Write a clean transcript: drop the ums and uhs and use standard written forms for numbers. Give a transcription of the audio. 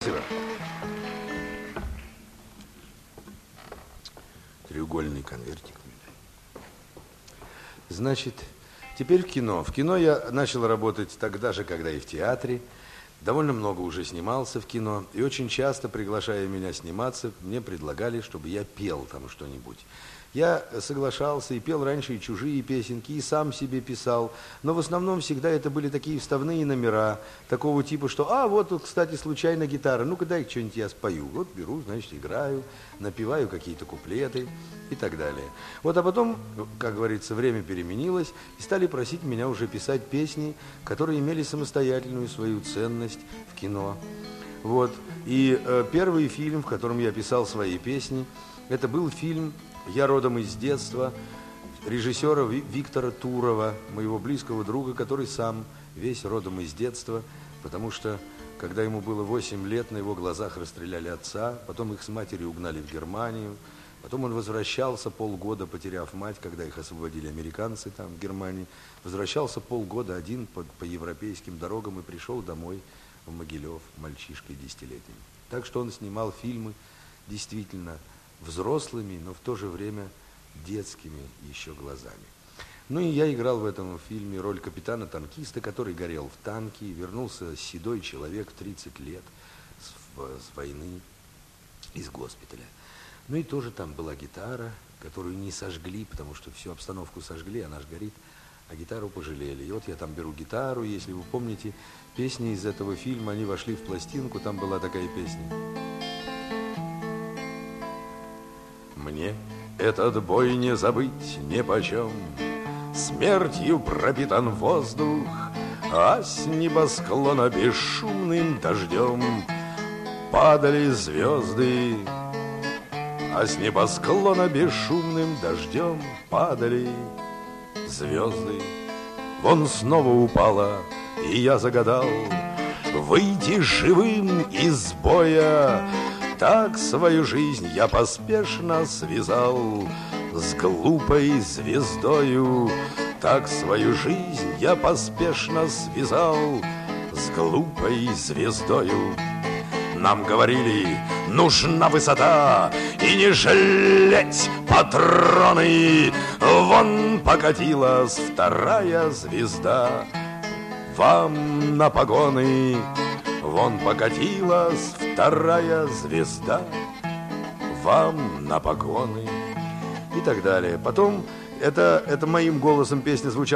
Спасибо. Треугольный конвертик. Значит, теперь в кино. В кино я начал работать тогда же, когда и в театре. Довольно много уже снимался в кино. И очень часто, приглашая меня сниматься, мне предлагали, чтобы я пел там что-нибудь. Я соглашался и пел раньше и чужие песенки, и сам себе писал. Но в основном всегда это были такие вставные номера, такого типа, что, вот тут, кстати, случайно гитара, ну-ка дай что-нибудь я спою. Вот беру, значит, играю, напеваю какие-то куплеты и так далее. Вот, а потом, как говорится, время переменилось, и стали просить меня уже писать песни, которые имели самостоятельную свою ценность в кино. Вот, и первый фильм, в котором я писал свои песни, это был фильм «Я родом из детства» режиссера Виктора Турова, моего близкого друга, который сам весь родом из детства, потому что, когда ему было 8 лет, на его глазах расстреляли отца, потом их с матерью угнали в Германию, потом он возвращался полгода, потеряв мать, когда их освободили американцы там, в Германии, возвращался полгода один по европейским дорогам и пришел домой в Могилев мальчишкой 10-летним. Так что он снимал фильмы действительно взрослыми, но в то же время детскими еще глазами. Ну и я играл в этом фильме роль капитана-танкиста, который горел в танке, вернулся седой человек в 30 лет с войны из госпиталя. Ну и тоже там была гитара, которую не сожгли, потому что всю обстановку сожгли, она ж горит, а гитару пожалели. И вот я там беру гитару, если вы помните, песни из этого фильма, они вошли в пластинку, там была такая песня. Мне этот бой не забыть нипочем, смертью пропитан воздух, а с небосклона бесшумным дождем падали звезды, а с небосклона бесшумным дождем падали звезды. Вон снова упала, и я загадал выйти живым из боя. Так свою жизнь я поспешно связал с глупой звездою. Так свою жизнь я поспешно связал с глупой звездою. Нам говорили, нужна высота и не жалеть патроны. Вон покатилась вторая звезда вам на погоны. Вон покатилась вторая звезда вам на погоны. И так далее. Потом это моим голосом песня звучала.